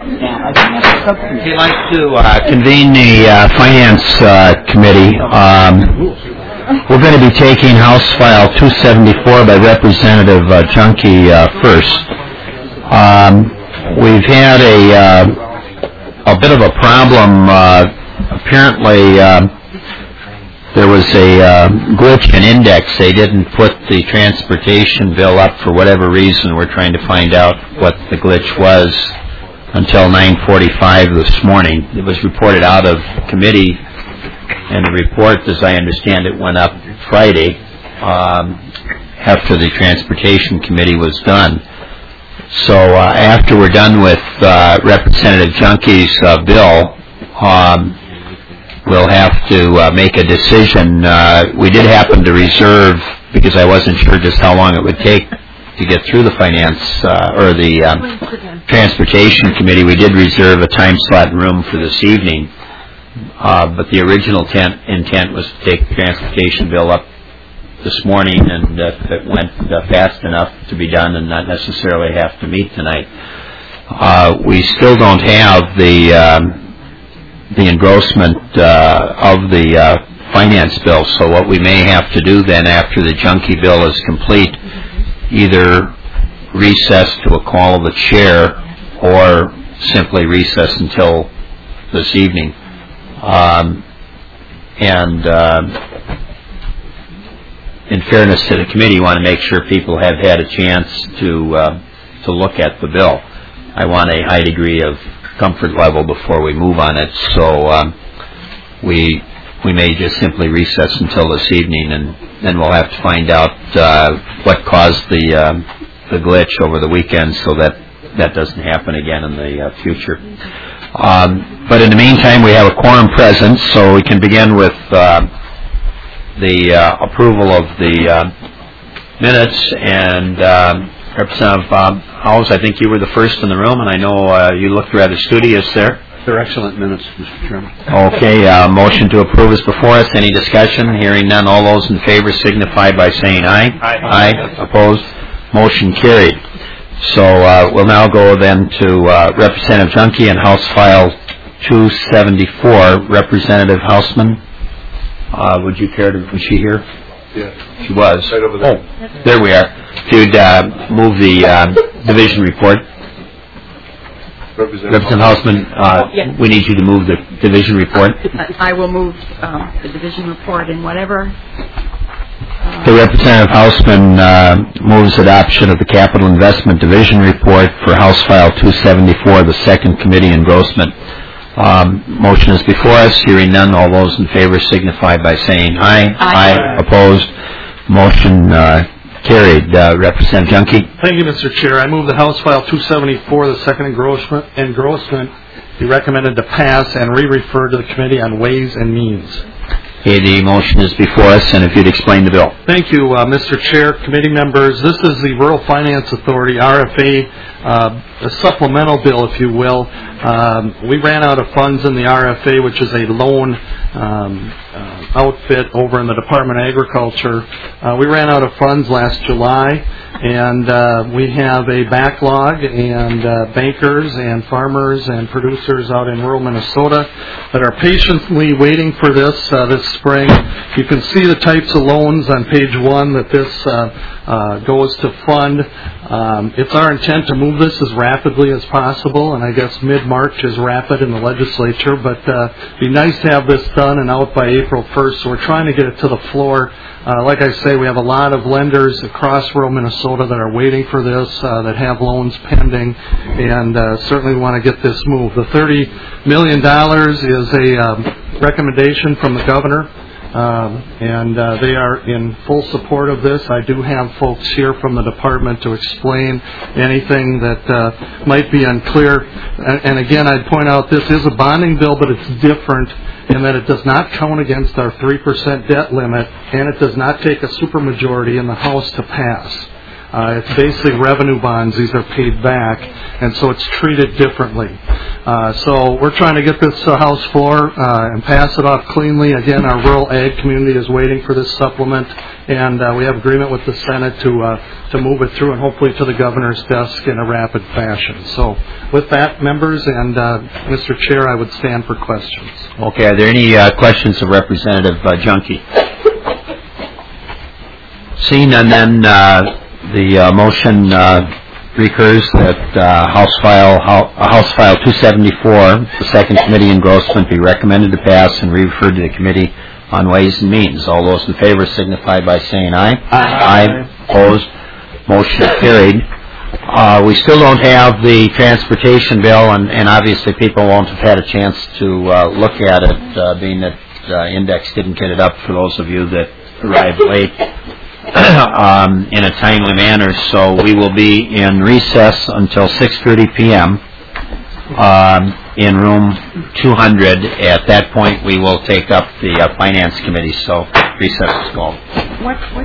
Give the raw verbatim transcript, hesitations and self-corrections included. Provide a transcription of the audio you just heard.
I'd like to uh, convene the uh, Finance uh, Committee. Um, we're going to be taking House File two seventy-four by Representative uh, Junkie uh, first. Um, we've had a, uh, a bit of a problem. Uh, apparently, uh, there was a uh, glitch in index. They didn't put the transportation bill up for whatever reason. We're trying to find out what the glitch was until nine forty-five this morning. It was reported out of committee, and the report, as I understand it, went up Friday um, after the Transportation Committee was done. So uh, after we're done with uh, Representative Junkie's uh, bill, um, we'll have to uh, make a decision. Uh, we did happen to reserve, because I wasn't sure just how long it would take to get through the Finance uh, or the um, Transportation Committee, we did reserve a time slot and room for this evening. Uh, but the original tent, intent was to take the Transportation bill up this morning, and uh, if it went uh, fast enough to be done and not necessarily have to meet tonight. Uh, we still don't have the um, the engrossment uh, of the uh, Finance bill, so what we may have to do then after the Junkie bill is complete, either recess to a call of the chair or simply recess until this evening. Um, and uh, in fairness to the committee, you want to make sure people have had a chance to uh, to look at the bill. I want a high degree of comfort level before we move on it, so um, we we may just simply recess until this evening, and then we'll have to find out uh, what caused the uh, the glitch over the weekend, so that that doesn't happen again in the uh, future. Um, but in the meantime, we have a quorum present, so we can begin with uh, the uh, approval of the uh, minutes. And um, Representative Bob Howes, I think you were the first in the room, and I know uh, you looked rather studious there. They're excellent minutes, Mister Chairman. Okay, uh, motion to approve is before us. Any discussion? Hearing none. All those in favor signify by saying aye. Aye. Aye. Opposed? Motion carried. So uh, we'll now go then to uh, Representative Junkie and House File two seventy-four. Representative Hausman, uh, would you care to, was she here? Yeah. She was. Right over there. Oh, there we are. If you'd uh, move the uh, division report. Representative, Representative Hausman, uh, oh, yes. we need you to move the division report. I will move um, the division report in whatever. Uh, The Representative Hausman uh, moves adoption of the Capital Investment Division report for House File two seventy-four, the second committee engrossment. Um, motion is before us. Hearing none, all those in favor signify by saying aye. Aye. Aye. Opposed? Motion uh, carried. Uh, Representative Junkie. Thank you, Mister Chair. I move the House File two seventy-four, the second engrossment, engrossment be recommended to pass and re-refer to the Committee on Ways and Means. Okay, the motion is before us, and if you'd explain the bill. Thank you, uh, Mister Chair, committee members. This is the Rural Finance Authority, R F A, uh, a supplemental bill, if you will. Um, we ran out of funds in the R F A, which is a loan um, uh, outfit over in the Department of Agriculture. Uh, we ran out of funds last July, and uh, we have a backlog, and uh, bankers and farmers and producers out in rural Minnesota that are patiently waiting for this uh, this spring. You can see the types of loans on page one that this uh, uh, goes to fund. Um, it's our intent to move this as rapidly as possible, and I guess mid-March is rapid in the legislature, but uh, it'd be nice to have this done and out by April first, so we're trying to get it to the floor. Uh, like I say, we have a lot of lenders across rural Minnesota that are waiting for this, uh, that have loans pending, and uh, certainly want to get this moved. The thirty million dollars is a um, recommendation from the governor, um, and uh, they are in full support of this. I do have folks here from the department to explain anything that uh, might be unclear. And, and again, I'd point out this is a bonding bill, but it's different in that it does not count against our three percent debt limit, and it does not take a supermajority in the House to pass. Uh, it's basically revenue bonds. These are paid back, and so it's treated differently. Uh, so we're trying to get this uh, House floor uh, and pass it off cleanly. Again, our rural ag community is waiting for this supplement, and uh, we have agreement with the Senate to uh, to move it through and hopefully to the governor's desk in a rapid fashion. So with that, members and uh, Mister Chair, I would stand for questions. Okay, are there any uh, questions of Representative uh, Junkie? Seeing none, then uh, the uh, motion uh, recurs that uh, House File uh, House File two seventy-four, the second committee engrossment, be recommended to pass and referred to the Committee on Ways and Means. All those in favor signify by saying aye. Aye. Aye. Opposed? Motion carried. Uh, we still don't have the transportation bill, and, and obviously people won't have had a chance to uh, look at it, uh, being that uh, Index didn't get it up for those of you that arrived late. Um, in a timely manner, so we will be in recess until six thirty p.m. Um, in room two hundred. At that point, we will take up the uh, Finance Committee, so recess is called. What, what